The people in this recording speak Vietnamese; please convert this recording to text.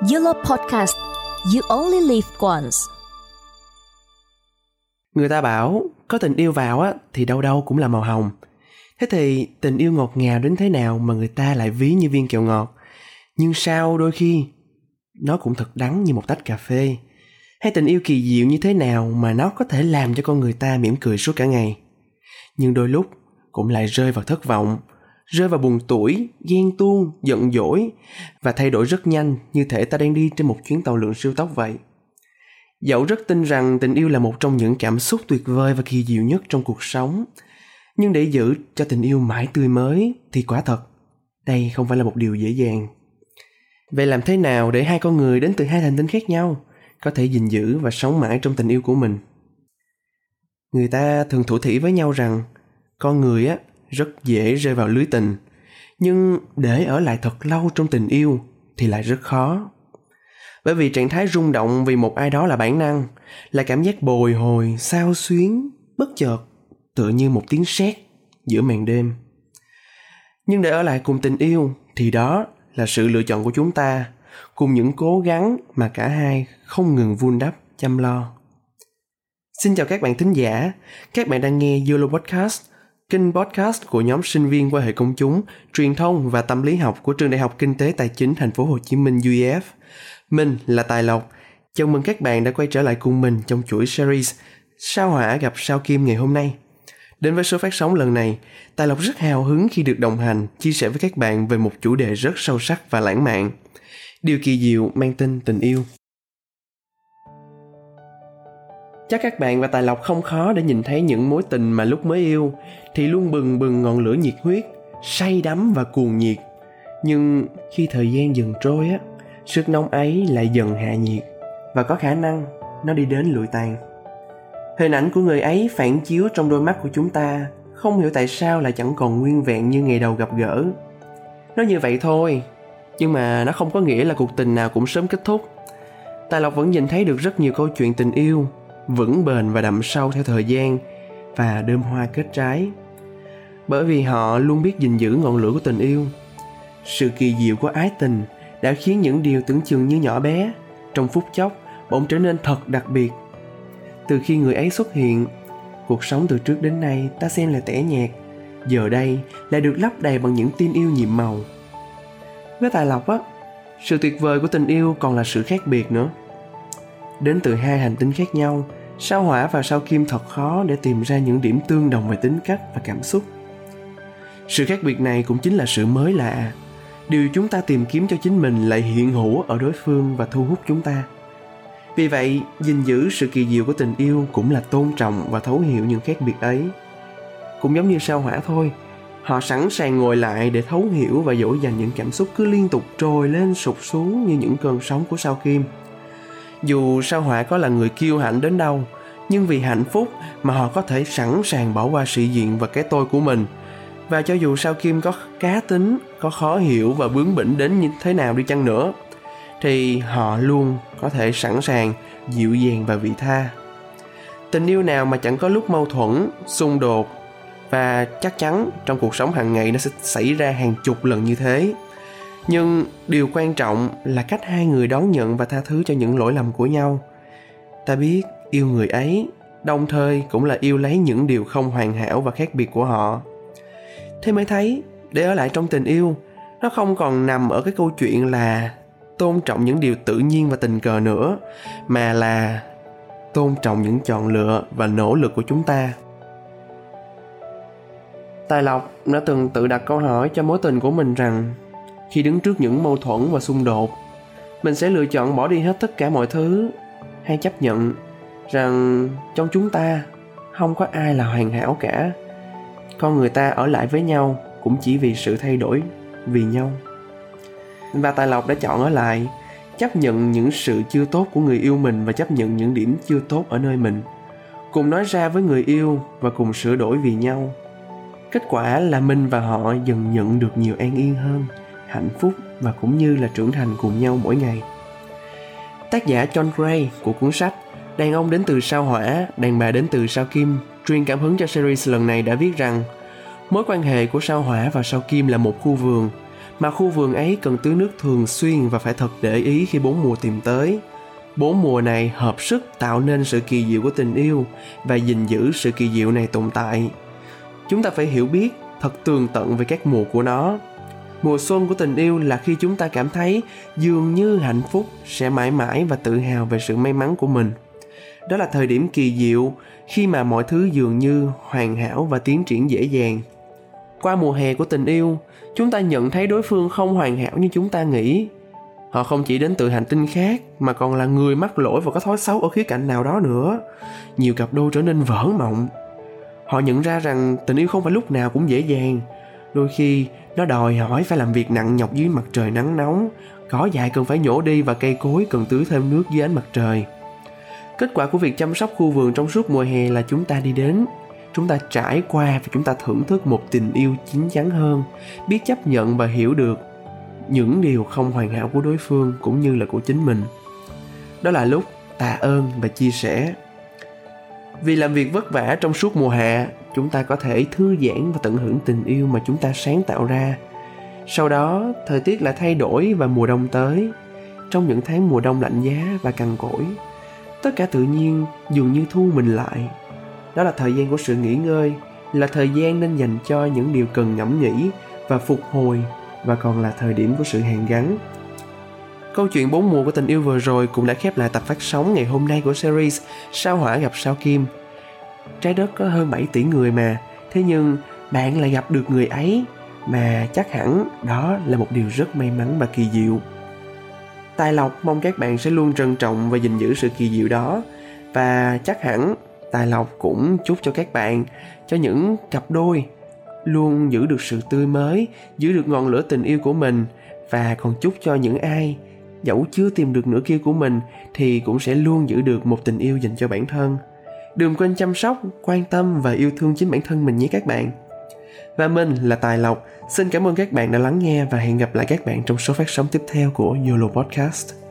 Yolo Podcast. You only live once. Người ta bảo có tình yêu vào á thì đâu đâu cũng là màu hồng. Thế thì tình yêu ngọt ngào đến thế nào mà người ta lại ví như viên kẹo ngọt? Nhưng sao đôi khi nó cũng thật đắng như một tách cà phê? Hay tình yêu kỳ diệu như thế nào mà nó có thể làm cho con người ta mỉm cười suốt cả ngày? Nhưng đôi lúc cũng lại rơi vào thất vọng, rơi vào buồn tủi, ghen tuông, giận dỗi và thay đổi rất nhanh, như thể ta đang đi trên một chuyến tàu lượn siêu tốc vậy. Dẫu rất tin rằng tình yêu là một trong những cảm xúc tuyệt vời và kỳ diệu nhất trong cuộc sống, nhưng để giữ cho tình yêu mãi tươi mới thì quả thật, đây không phải là một điều dễ dàng. Vậy làm thế nào để hai con người đến từ hai hành tinh khác nhau có thể gìn giữ và sống mãi trong tình yêu của mình? Người ta thường thủ thỉ với nhau rằng con người á rất dễ rơi vào lưới tình, nhưng để ở lại thật lâu trong tình yêu thì lại rất khó. Bởi vì trạng thái rung động vì một ai đó là bản năng, là cảm giác bồi hồi, xao xuyến, bất chợt, tựa như một tiếng sét giữa màn đêm. Nhưng để ở lại cùng tình yêu thì đó là sự lựa chọn của chúng ta, cùng những cố gắng mà cả hai không ngừng vun đắp, chăm lo. Xin chào các bạn thính giả, các bạn đang nghe Yolo Podcast, kênh podcast của nhóm sinh viên quan hệ công chúng, truyền thông và tâm lý học của Trường Đại học Kinh tế Tài chính Thành phố Hồ Chí Minh UEF. Mình là Tài Lộc. Chào mừng các bạn đã quay trở lại cùng mình trong chuỗi series Sao Hỏa gặp Sao Kim ngày hôm nay. Đến với số phát sóng lần này, Tài Lộc rất hào hứng khi được đồng hành, chia sẻ với các bạn về một chủ đề rất sâu sắc và lãng mạn. Điều kỳ diệu mang tên tình yêu. Chắc các bạn và Tài Lộc không khó để nhìn thấy những mối tình mà lúc mới yêu thì luôn bừng bừng ngọn lửa nhiệt huyết, say đắm và cuồng nhiệt. Nhưng khi thời gian dần trôi á, sức nóng ấy lại dần hạ nhiệt và có khả năng nó đi đến lụi tàn. Hình ảnh của người ấy phản chiếu trong đôi mắt của chúng ta, không hiểu tại sao lại chẳng còn nguyên vẹn như ngày đầu gặp gỡ. Nó như vậy thôi, nhưng mà nó không có nghĩa là cuộc tình nào cũng sớm kết thúc. Tài Lộc vẫn nhìn thấy được rất nhiều câu chuyện tình yêu vững bền và đậm sâu theo thời gian và đơm hoa kết trái. Bởi vì họ luôn biết gìn giữ ngọn lửa của tình yêu. Sự kỳ diệu của ái tình đã khiến những điều tưởng chừng như nhỏ bé trong phút chốc bỗng trở nên thật đặc biệt. Từ khi người ấy xuất hiện, cuộc sống từ trước đến nay ta xem là tẻ nhạt, giờ đây lại được lấp đầy bằng những tin yêu nhiệm màu. Với Tài Lộc á, sự tuyệt vời của tình yêu còn là sự khác biệt nữa. Đến từ hai hành tinh khác nhau, sao Hỏa và sao Kim thật khó để tìm ra những điểm tương đồng về tính cách và cảm xúc. Sự khác biệt này cũng chính là sự mới lạ. Điều chúng ta tìm kiếm cho chính mình lại hiện hữu ở đối phương và thu hút chúng ta. Vì vậy, gìn giữ sự kỳ diệu của tình yêu cũng là tôn trọng và thấu hiểu những khác biệt ấy. Cũng giống như sao Hỏa thôi, họ sẵn sàng ngồi lại để thấu hiểu và dỗ dành những cảm xúc cứ liên tục trồi lên sụt xuống như những cơn sóng của sao Kim. Dù sao Hỏa có là người kiêu hãnh đến đâu, nhưng vì hạnh phúc mà họ có thể sẵn sàng bỏ qua sĩ diện và cái tôi của mình. Và cho dù sao Kim có cá tính, có khó hiểu và bướng bỉnh đến như thế nào đi chăng nữa, thì họ luôn có thể sẵn sàng, dịu dàng và vị tha. Tình yêu nào mà chẳng có lúc mâu thuẫn, xung đột, và chắc chắn trong cuộc sống hàng ngày nó sẽ xảy ra hàng chục lần như thế. Nhưng điều quan trọng là cách hai người đón nhận và tha thứ cho những lỗi lầm của nhau. Ta biết yêu người ấy, đồng thời cũng là yêu lấy những điều không hoàn hảo và khác biệt của họ. Thế mới thấy, để ở lại trong tình yêu, nó không còn nằm ở cái câu chuyện là tôn trọng những điều tự nhiên và tình cờ nữa, mà là tôn trọng những chọn lựa và nỗ lực của chúng ta. Tài Lộc đã từng tự đặt câu hỏi cho mối tình của mình rằng khi đứng trước những mâu thuẫn và xung đột, mình sẽ lựa chọn bỏ đi hết tất cả mọi thứ, hay chấp nhận rằng trong chúng ta không có ai là hoàn hảo cả. Con người ta ở lại với nhau cũng chỉ vì sự thay đổi vì nhau. Và Tài Lộc đã chọn ở lại, chấp nhận những sự chưa tốt của người yêu mình và chấp nhận những điểm chưa tốt ở nơi mình, cùng nói ra với người yêu và cùng sửa đổi vì nhau. Kết quả là mình và họ dần nhận được nhiều an yên hơn, hạnh phúc và cũng như là trưởng thành cùng nhau mỗi ngày. Tác giả John Gray của cuốn sách Đàn ông đến từ sao Hỏa, đàn bà đến từ sao Kim truyền cảm hứng cho series lần này đã viết rằng mối quan hệ của sao Hỏa và sao Kim là một khu vườn mà khu vườn ấy cần tưới nước thường xuyên và phải thật để ý khi 4 mùa tìm tới. 4 mùa này hợp sức tạo nên sự kỳ diệu của tình yêu và gìn giữ sự kỳ diệu này tồn tại. Chúng ta phải hiểu biết thật tường tận về các mùa của nó. Mùa xuân của tình yêu là khi chúng ta cảm thấy dường như hạnh phúc sẽ mãi mãi và tự hào về sự may mắn của mình. Đó là thời điểm kỳ diệu khi mà mọi thứ dường như hoàn hảo và tiến triển dễ dàng. Qua mùa hè của tình yêu, chúng ta nhận thấy đối phương không hoàn hảo như chúng ta nghĩ. Họ không chỉ đến từ hành tinh khác mà còn là người mắc lỗi và có thói xấu ở khía cạnh nào đó nữa. Nhiều cặp đôi trở nên vỡ mộng. Họ nhận ra rằng tình yêu không phải lúc nào cũng dễ dàng. Đôi khi nó đòi hỏi phải làm việc nặng nhọc dưới mặt trời nắng nóng, cỏ dại cần phải nhổ đi và cây cối cần tưới thêm nước dưới ánh mặt trời. Kết quả của việc chăm sóc khu vườn trong suốt mùa hè là chúng ta đi đến, chúng ta trải qua và chúng ta thưởng thức một tình yêu chín chắn hơn, biết chấp nhận và hiểu được những điều không hoàn hảo của đối phương cũng như là của chính mình. Đó là lúc tạ ơn và chia sẻ. Vì làm việc vất vả trong suốt mùa hạ, chúng ta có thể thư giãn và tận hưởng tình yêu mà chúng ta sáng tạo ra. Sau đó, thời tiết lại thay đổi và mùa đông tới. Trong những tháng mùa đông lạnh giá và cằn cỗi, tất cả tự nhiên dường như thu mình lại. Đó là thời gian của sự nghỉ ngơi, là thời gian nên dành cho những điều cần ngẫm nghĩ và phục hồi, và còn là thời điểm của sự hàn gắn. Câu chuyện 4 mùa của tình yêu vừa rồi cũng đã khép lại tập phát sóng ngày hôm nay của series Sao Hỏa gặp Sao Kim. Trái đất có hơn 7 tỷ người mà, thế nhưng bạn lại gặp được người ấy, mà chắc hẳn đó là một điều rất may mắn và kỳ diệu. Tài Lộc mong các bạn sẽ luôn trân trọng và gìn giữ sự kỳ diệu đó. Và chắc hẳn Tài Lộc cũng chúc cho các bạn, cho những cặp đôi, luôn giữ được sự tươi mới, giữ được ngọn lửa tình yêu của mình. Và còn chúc cho những ai dẫu chưa tìm được nửa kia của mình thì cũng sẽ luôn giữ được một tình yêu dành cho bản thân. Đừng quên chăm sóc, quan tâm và yêu thương chính bản thân mình nhé các bạn. Và mình là Tài Lộc, xin cảm ơn các bạn đã lắng nghe và hẹn gặp lại các bạn trong số phát sóng tiếp theo của YOLO Podcast.